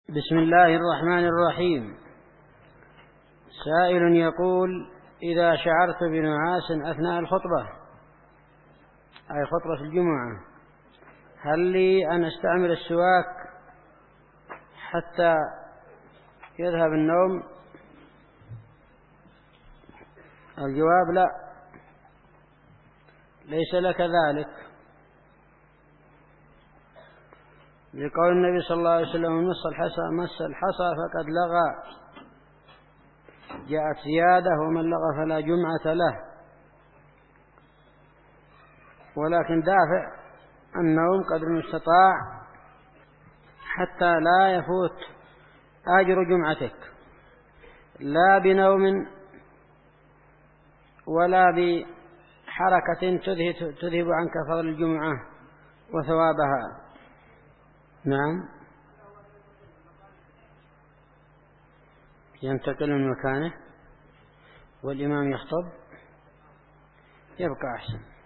بسم الله الرحمن الرحيم. سائل يقول: إذا شعرت بنعاس أثناء الخطبة أي خطبة الجمعة، هل لي أن أستعمل السواك حتى يذهب النوم؟ الجواب: لا، ليس لك ذلك، لقول النبي صلى الله عليه وسلم: مس الحصى فقد لغى. جاءت زيادة: ومن لغى فلا جمعة له. ولكن دافع النوم قدر المستطاع حتى لا يفوت أجر جمعتك، لا بنوم ولا بحركة تذهب عنك فضل الجمعة وثوابها. نعم، ينتقل من مكانه والإمام يخطب، يبقى أحسن.